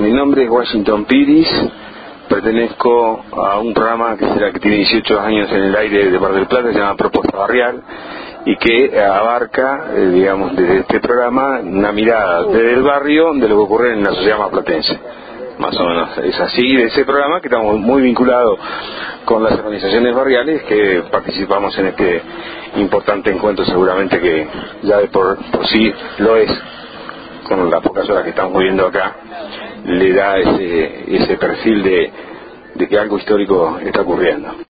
Mi nombre es Washington Piris, pertenezco a un programa que tiene 18 años en el aire de Mar del Plata, se llama Propuesta Barrial, y que abarca, digamos, desde este programa, una mirada desde el barrio de lo que ocurre en la sociedad marplatense. Más o menos es así, de ese programa que estamos muy vinculados con las organizaciones barriales que participamos en este importante encuentro, seguramente que ya de por sí lo es, con las pocas horas que estamos viviendo acá, le da ese perfil de que algo histórico está ocurriendo.